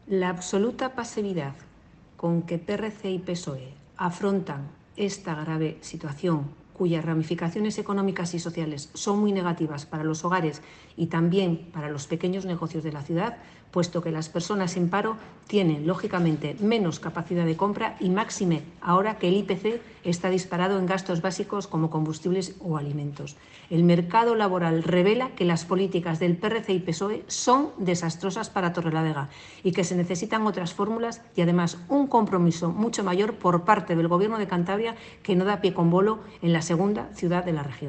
La absoluta pasividad con que PRC y PSOE afrontan esta grave situación, cuyas ramificaciones económicas y sociales son muy negativas para los hogares y también para los pequeños negocios de la ciudad, puesto que las personas en paro tienen, lógicamente, menos capacidad de compra y máxime ahora que el IPC está disparado en gastos básicos como combustibles o alimentos. El mercado laboral revela que las políticas del PRC y PSOE son desastrosas para Torrelavega y que se necesitan otras fórmulas y, además, un compromiso mucho mayor por parte del Gobierno de Cantabria, que no da pie con bolo en la segunda ciudad de la región.